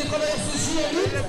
travailleurs sociaux en lutte.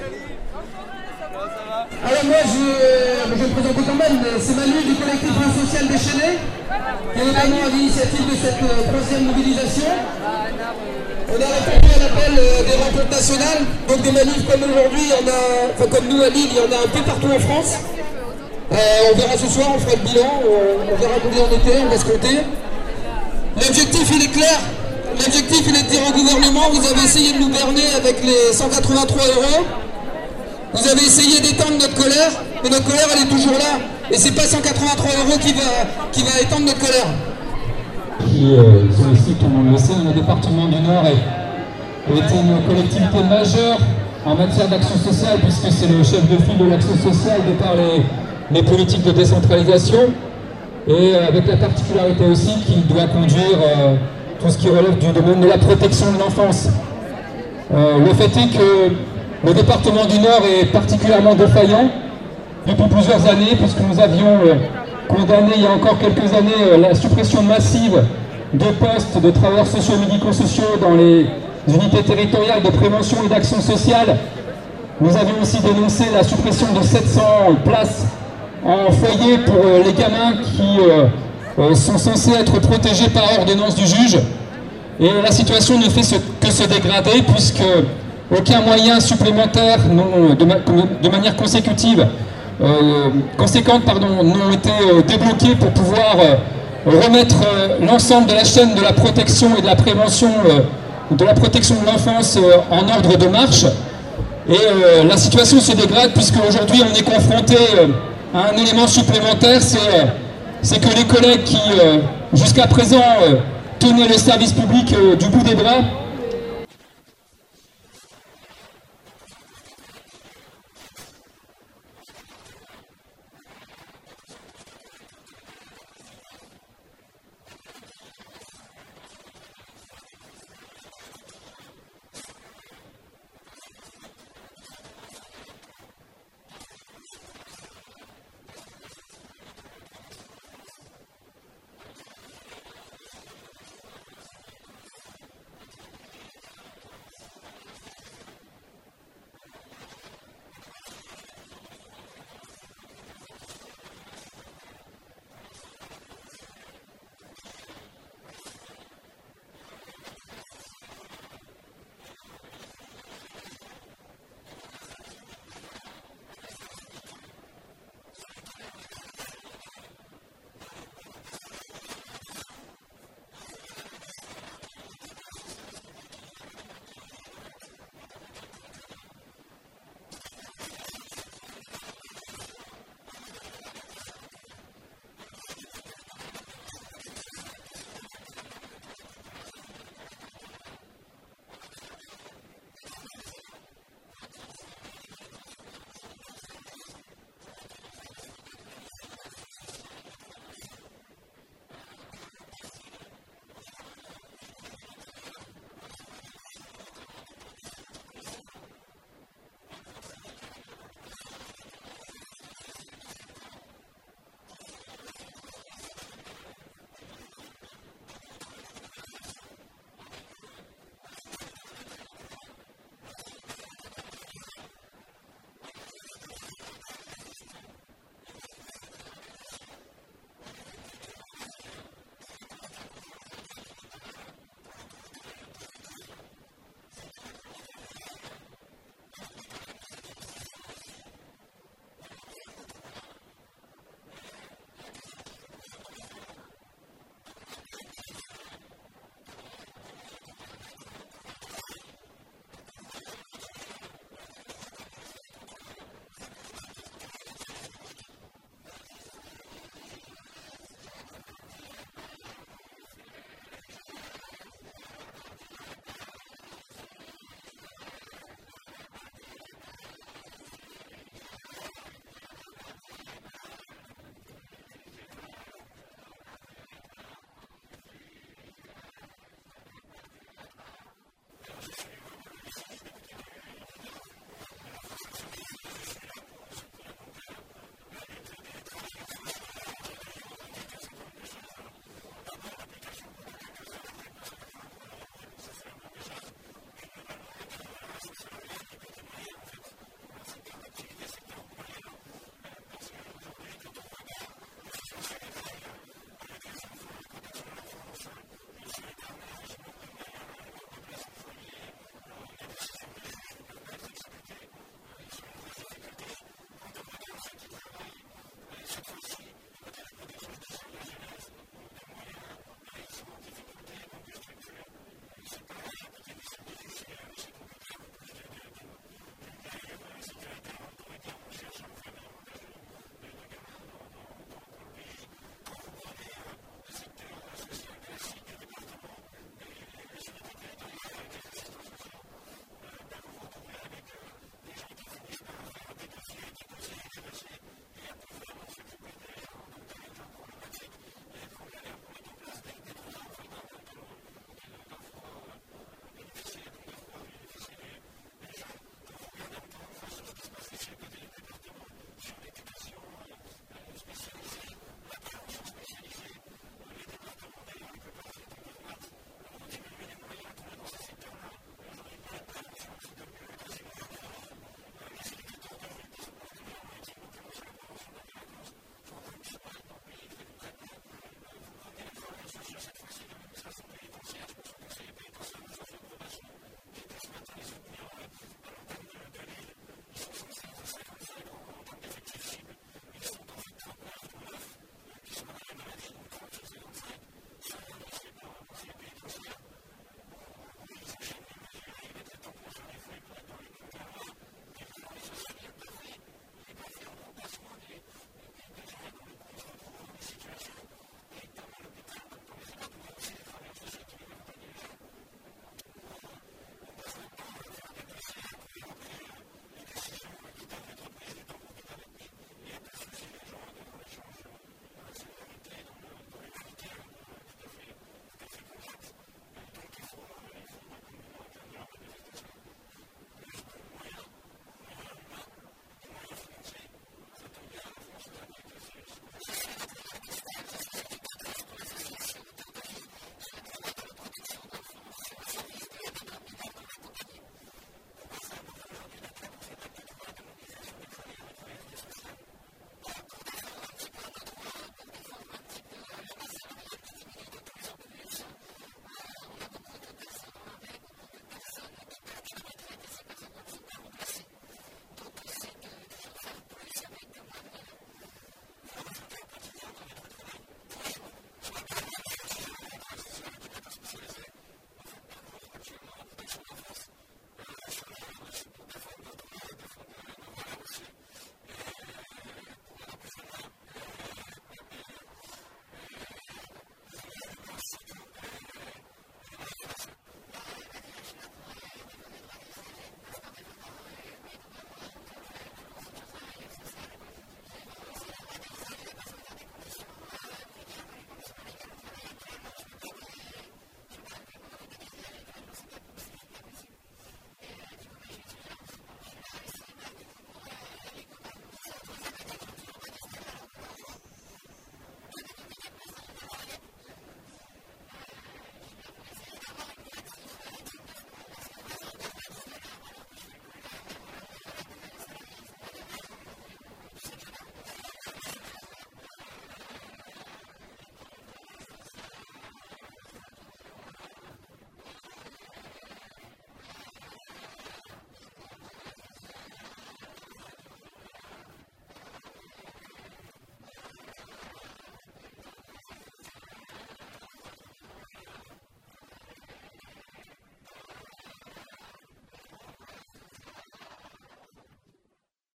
Alors moi je vais me présenter quand même, c'est Manu du collectif social déchaîné, qui est notamment à l'initiative de cette troisième mobilisation. On a répondu à l'appel des rencontres nationales, donc des manifs comme aujourd'hui, comme nous à Lille, il y en a un peu partout en France. On verra ce soir, on fera le bilan, on verra combien on était, on va se compter. L'objectif il est clair, l'objectif il est de dire au gouvernement, vous avez essayé de nous berner avec les 183 €. Vous avez essayé d'éteindre notre colère, mais notre colère elle est toujours là. Et c'est pas 183 € qui va éteindre notre colère. Qui sont ici, tout le monde le sait, le département du Nord est une collectivité majeure en matière d'action sociale, puisque c'est le chef de file de l'action sociale de par les politiques de décentralisation, et avec la particularité aussi qu'il doit conduire tout ce qui relève du domaine de la protection de l'enfance. Le fait est que le département du Nord est particulièrement défaillant depuis plusieurs années, puisque nous avions condamné il y a encore quelques années la suppression massive de postes de travailleurs sociaux et médico-sociaux dans les unités territoriales de prévention et d'action sociale. Nous avions aussi dénoncé la suppression de 700 places en foyer pour les gamins qui sont censés être protégés par ordonnance du juge. Et la situation ne fait que se dégrader, puisque aucun moyen supplémentaire de manière conséquente n'ont été débloqués pour pouvoir remettre l'ensemble de la chaîne de la protection et de la prévention de l'enfance en ordre de marche. Et la situation se dégrade, puisque aujourd'hui on est confronté à un élément supplémentaire, c'est que les collègues qui jusqu'à présent tenaient le service public du bout des bras